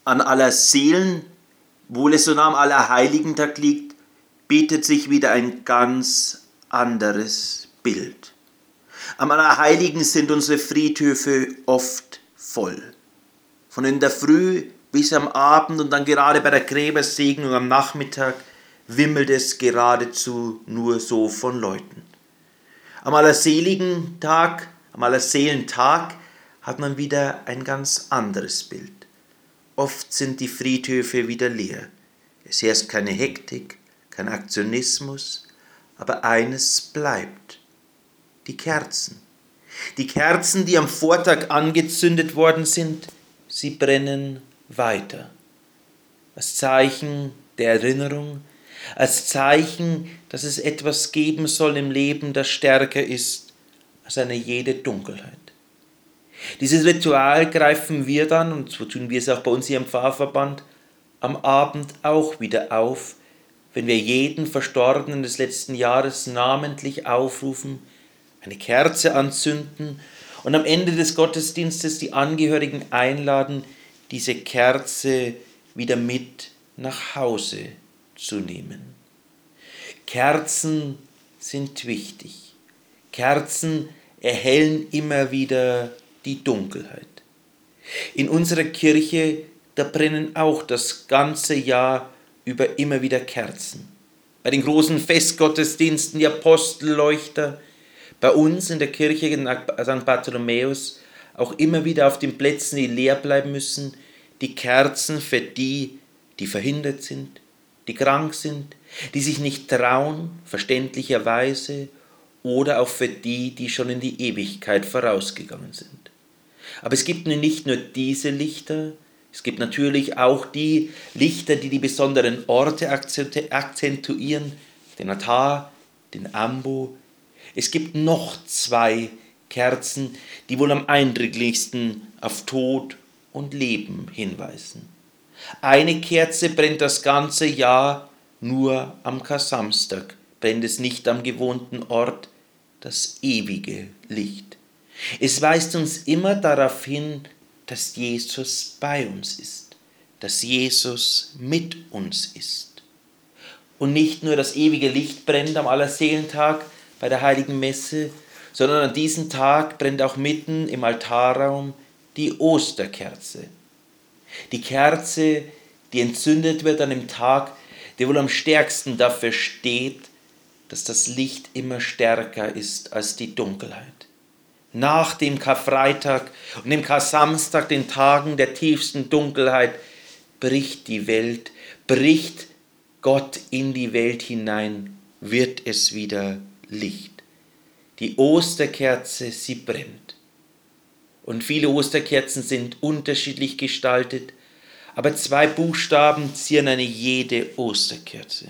An Allerseelen, obwohl es so nah am Allerheiligentag liegt, bietet sich wieder ein ganz anderes Bild. Am Allerheiligen sind unsere Friedhöfe oft voll. Von in der Früh bis am Abend und dann gerade bei der Gräbersegnung am Nachmittag wimmelt es geradezu nur so von Leuten. Am Allerseelentag hat man wieder ein ganz anderes Bild. Oft sind die Friedhöfe wieder leer. Es herrscht keine Hektik, kein Aktionismus, aber eines bleibt: die Kerzen. Die Kerzen, die am Vortag angezündet worden sind, sie brennen weiter. Als Zeichen der Erinnerung, als Zeichen, dass es etwas geben soll im Leben, das stärker ist als eine jede Dunkelheit. Dieses Ritual greifen wir dann, und so tun wir es auch bei uns hier im Pfarrverband, am Abend auch wieder auf, wenn wir jeden Verstorbenen des letzten Jahres namentlich aufrufen, eine Kerze anzünden und am Ende des Gottesdienstes die Angehörigen einladen, diese Kerze wieder mit nach Hause zu nehmen. Kerzen sind wichtig. Kerzen erhellen immer wieder die Dunkelheit. In unserer Kirche, da brennen auch das ganze Jahr über immer wieder Kerzen. Bei den großen Festgottesdiensten die Apostelleuchter, bei uns in der Kirche in St. Bartholomäus auch immer wieder auf den Plätzen, die leer bleiben müssen, die Kerzen für die, die verhindert sind, die krank sind, die sich nicht trauen, verständlicherweise, oder auch für die, die schon in die Ewigkeit vorausgegangen sind. Aber es gibt nicht nur diese Lichter, es gibt natürlich auch die Lichter, die die besonderen Orte akzentuieren, den Altar, den Ambo. Es gibt noch 2 Kerzen, die wohl am eindringlichsten auf Tod und Leben hinweisen. Eine Kerze brennt das ganze Jahr, nur am Kar-Samstag brennt es nicht am gewohnten Ort, das ewige Licht. Es weist uns immer darauf hin, dass Jesus bei uns ist, dass Jesus mit uns ist. Und nicht nur das ewige Licht brennt am Allerseelentag bei der Heiligen Messe, sondern an diesem Tag brennt auch mitten im Altarraum die Osterkerze. Die Kerze, die entzündet wird an dem Tag, der wohl am stärksten dafür steht, dass das Licht immer stärker ist als die Dunkelheit. Nach dem Karfreitag und dem Kar-Samstag, den Tagen der tiefsten Dunkelheit, bricht die Welt, bricht Gott in die Welt hinein, wird es wieder Licht. Die Osterkerze, sie brennt. Und viele Osterkerzen sind unterschiedlich gestaltet, aber 2 Buchstaben zieren eine jede Osterkerze.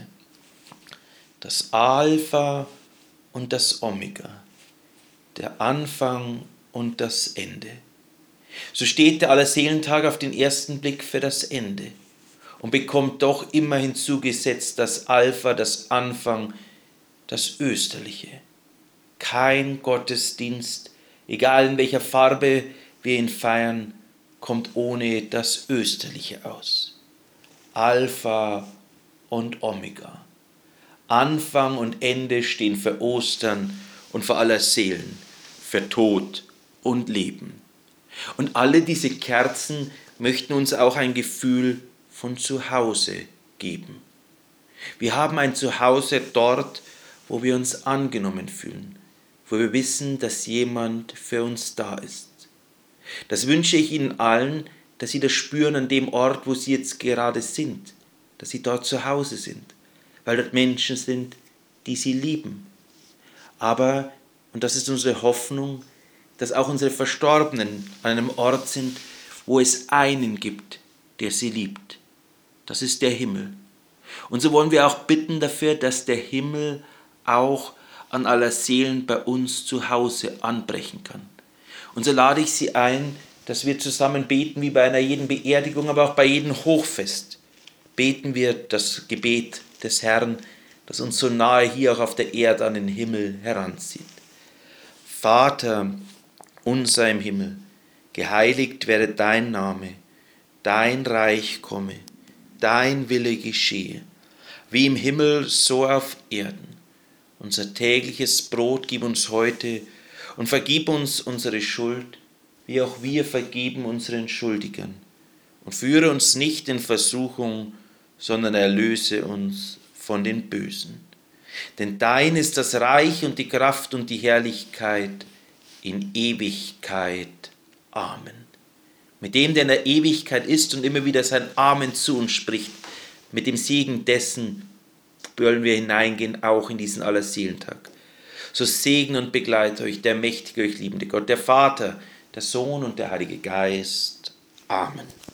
Das Alpha und das Omega, der Anfang und das Ende. So steht der Allerseelentag auf den ersten Blick für das Ende und bekommt doch immer hinzugesetzt das Alpha, das Anfang, das Österliche. Kein Gottesdienst, egal in welcher Farbe wir ihn feiern, kommt ohne das Österliche aus. Alpha und Omega. Anfang und Ende stehen für Ostern und für Allerseelen, für Tod und Leben. Und alle diese Kerzen möchten uns auch ein Gefühl von Zuhause geben. Wir haben ein Zuhause dort, wo wir uns angenommen fühlen, wo wir wissen, dass jemand für uns da ist. Das wünsche ich Ihnen allen, dass Sie das spüren an dem Ort, wo Sie jetzt gerade sind, dass Sie dort zu Hause sind, weil dort Menschen sind, die Sie lieben. Aber, und das ist unsere Hoffnung, dass auch unsere Verstorbenen an einem Ort sind, wo es einen gibt, der sie liebt. Das ist der Himmel. Und so wollen wir auch bitten dafür, dass der Himmel auch an Allerseelen bei uns zu Hause anbrechen kann. Und so lade ich Sie ein, dass wir zusammen beten, wie bei einer jeden Beerdigung, aber auch bei jedem Hochfest. Beten wir das Gebet des Herrn, das uns so nahe hier auch auf der Erde an den Himmel heranzieht. Vater unser im Himmel, geheiligt werde dein Name, dein Reich komme, dein Wille geschehe, wie im Himmel, so auf Erden. Unser tägliches Brot gib uns heute und vergib uns unsere Schuld, wie auch wir vergeben unseren Schuldigern. Und führe uns nicht in Versuchung, sondern erlöse uns von den Bösen. Denn dein ist das Reich und die Kraft und die Herrlichkeit in Ewigkeit. Amen. Mit dem, der in der Ewigkeit ist und immer wieder sein Amen zu uns spricht, mit dem Segen dessen wollen wir hineingehen, auch in diesen Allerseelentag. So segne und begleite euch der mächtige, euch liebende Gott, der Vater, der Sohn und der Heilige Geist. Amen.